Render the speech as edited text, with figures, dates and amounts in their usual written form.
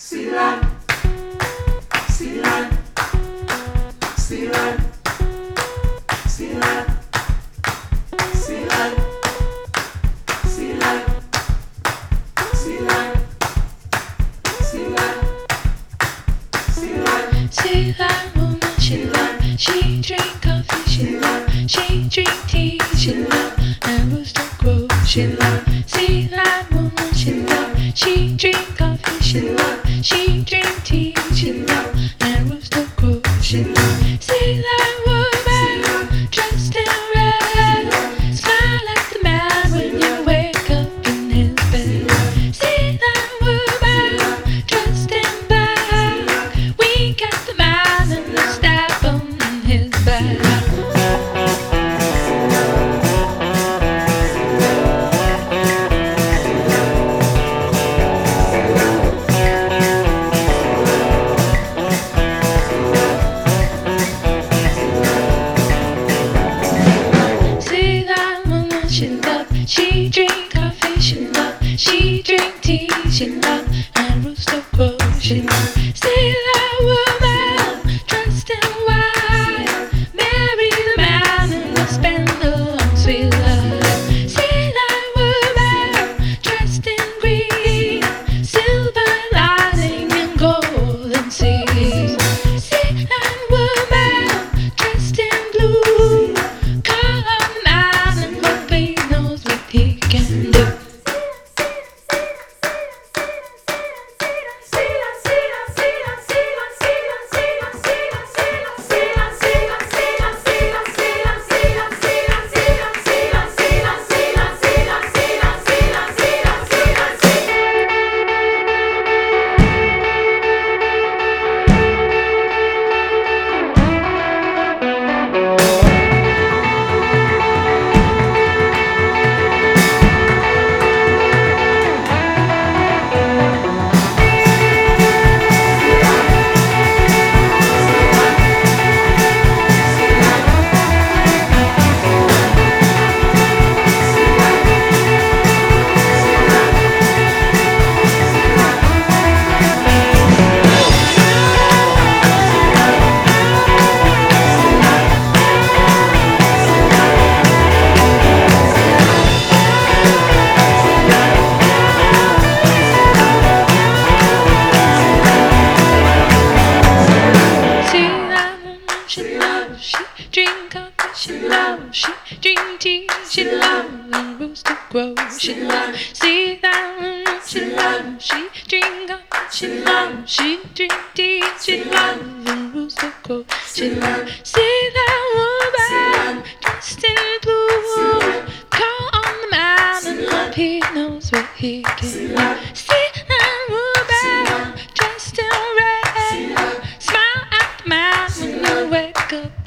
See that woman, she love. She drink coffee, she love. She drink tea, she love. And rooster crow, she love. See that woman, she love. She drink coffee, she love. She drink tea, she love. And rooster crow, she love. See that woman, dressed in red. Smile at the man when you wake up in his bed. See that woman, dressed in black. Wink at the man and stab him in his back. See that woman, she love. She drink coffee, she love. She drink tea, she love. And rooster crow, she love. See that woman, dressed in white. Marry the man and they'll spend a long sweet life. See that woman, dressed in green. Silver lining and golden seas. See that woman, dressed in blue. Call on the man and hope he knows what he can do. She love, she drink coffee, she love, she drink tea, she love, and rooster crow, she love. See that woman, she love, she drink coffee, she love, she drink tea, she love, and rooster crow, she love. See that woman, dressed in blue, call on the man and hope he knows what he can do. See that woman, dressed in red, smile at the man when you wake up